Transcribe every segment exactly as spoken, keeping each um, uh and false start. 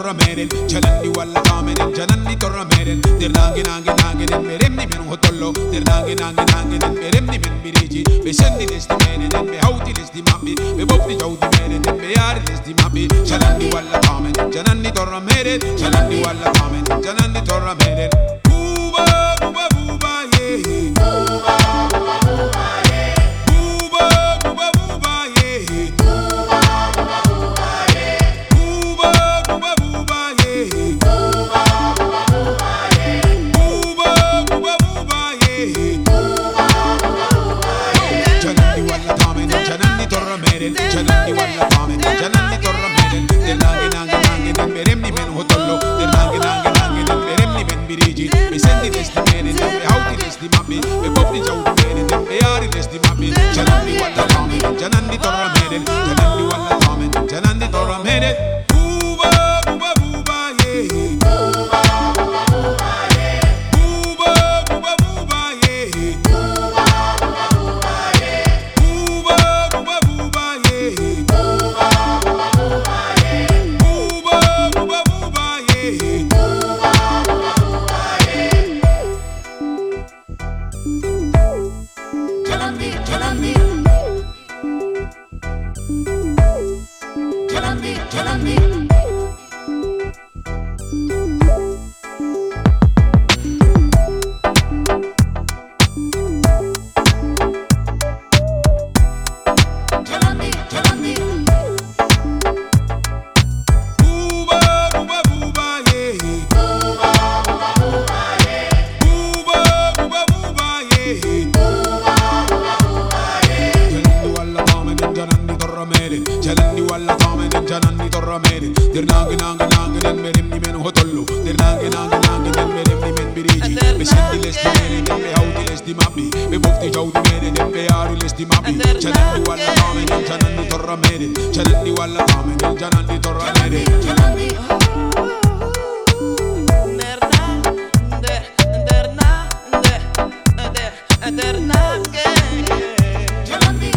torra meren Çalandi walla kamenen Cananni torra meren Der nangi nangi nangi den Meremni men hotollo Der nangi nangi nangi den Meremni men birici Be sendi desti menen den Be hauti desti mabbi Be bofti jauti menen den Be yari desti mabbi Çalandi walla kamenen Cananni torra meren Çalandi walla kamenen Cananni torra meren Buba buba buba yeah Buba buba buba yeah Buba buba buba yeah Buba buba buba yeah Buba buba buba yeah Buba buba buba yeah Buba buba buba yeah Buba buba buba yeah Cananni walla kamenen Cananni torra meren Cananni walla kamenen Cananni torra meren Der nangi nangi nangi den Meremni men hotollo Der nangi nangi nangi den Meremni men birici Be sendi desti menen den Be hauti desti mabbi Be bofti jauti menen den Be yari desti mabbi Cananni walla kamenen Cananni torra meren Cananni walla kamenen Cananni torra meren Buba buba buba yeah Buba buba buba yeah Buba buba buba yeah Buba buba buba yeah Buba buba buba yeah Buba buba buba yeah Buba buba buba yeah Buba buba buba yeah Çalandi çalandi Çalandi çalandi Çalandi çalandi Buba buba buba yeah Buba buba buba yeah Buba buba buba yeah Buba buba buba yeah Çalandi walla kamenen Cananni torra meren Çalandi walla kamenen Cananni torra meren Der nangi nangi nangi den Meremni men hotollo Der nangi nangi nangi den Meremni men birici Be sendi lesti menen den Be hauti lesti mabbi Be bofti jauti menen den Be yari lesti mabbi Çalandi walla kamenen Cananni torra meren Çalandi walla kamenen Cananni torra meren Çalandi Çalandi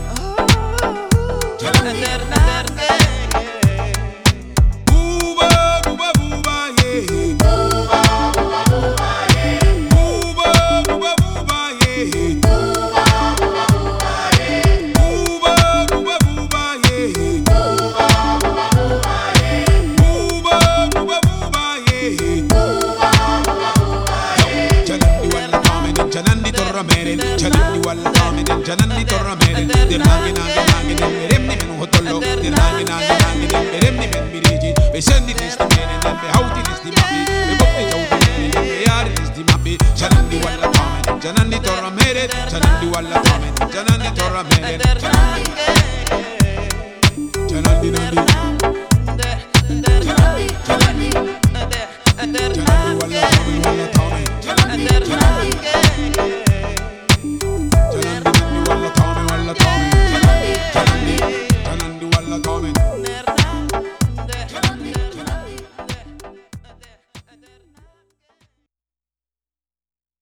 Buba buba buba yeah Buba buba buba yeah Buba buba buba yeah Buba buba buba yeah Buba buba buba yeah Buba buba buba yeah Buba buba buba yeah Buba buba buba yeah Çalandi walla kamenen Cananni torra meren Çalandi walla kamenen Cananni torra meren Der nangi nangi nangi den Meremni men hotollo Der nangi nangi nangi den Meremni men birici Be sendi desti menen den Be hauti desti mabbi Be bofti jauti menen den Be yari desti mabbi Çalandi walla kamenen Cananni torra meren Çalandi walla kamenen Cananni torra meren